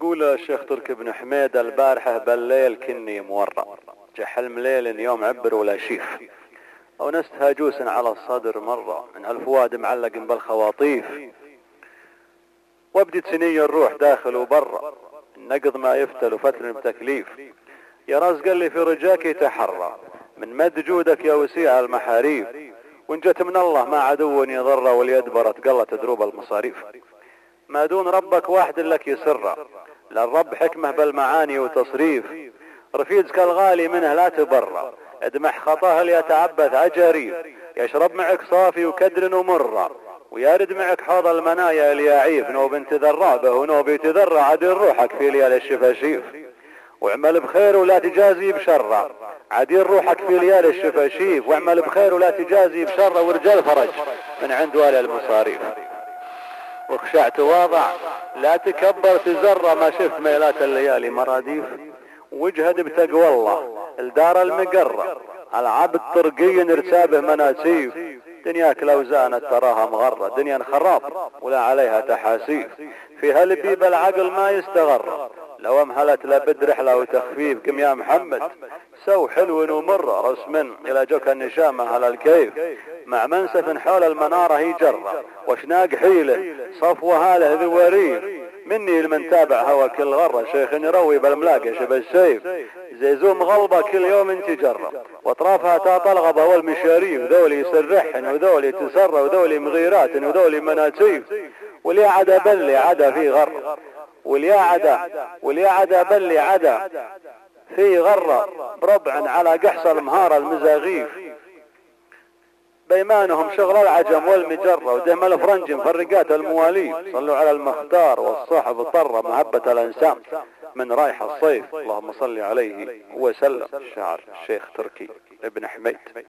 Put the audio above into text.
يقول الشيخ تركي بن حميد: البارحة بالليل كني مورع، جا حلم ليل يوم عبر ولا شيف، ونست هاجوس على الصدر مرة من هالفواد معلق بالخواطيف، وابدت سني الروح داخل وبرا، النقض ما يفتل وفتل بتكليف، يا رزق اللي في رجاك يتحرى من مد جودك يا وسيع المحاريف، وان جت من الله ما عدو يضر واليد برت قلت دروب المصاريف، ما دون ربك واحد لك يسر، للرب حكمه بالمعاني وتصريف، رفيدك الغالي منه لا تبرى، ادمح خطاه ليتعبث عجريف، يشرب معك صافي وكدر ومرة، ويارد معك حوض المنايا اليعيف، نوب تذرابه ونوب يتذرع عدل روحك في ليال الشفاشيف، واعمل بخير ولا تجازي بشر، عديل روحك في ليال الشفاشيف، واعمل بخير ولا تجازي بشر، ورجال فرج من عند والي المصاريف، واخشع تواضع لا تكبر تزر، ما شفت ميلات الليالي مراديف، واجهد بتقوى الله الدار المقرة، العبد طرقي ارتابه مناسيف، دنياك لو زانت تراها مغرة، دنيا خراب ولا عليها تحاسيف، فيها البيب العقل ما يستغر، لو امهلت لابد رحلة وتخفيف، كم يا محمد سو حلو ومرة، رسم الى جوك النشامة على الكيف، مع منسف حول المنارة يجرة، وشناق حيله صفوة هاله ذوريف، مني المن تابع هوا كل غرة، شيخ يروي بالملاقة شبه السيف، زيزوم غلبة كل يوم تجرة، واطرافها تطلغبة والمشاريف، ذولي يسرحن وذولي تسر وذولي مغيرات وذولي مناتيف، واليا عدا بلي عدا في غرة، واليا عدا بلي عدا في غرة، بربع على قحص المهارة المزاغيف، بيمانهم شغل العجم والمجرة، ودهم الفرنج مفرقات المواليف، صلوا على المختار والصحب طر محبة الانسان من رايح الصيف، اللهم صل عليه وسلم. الشاعر الشيخ تركي ابن حميد.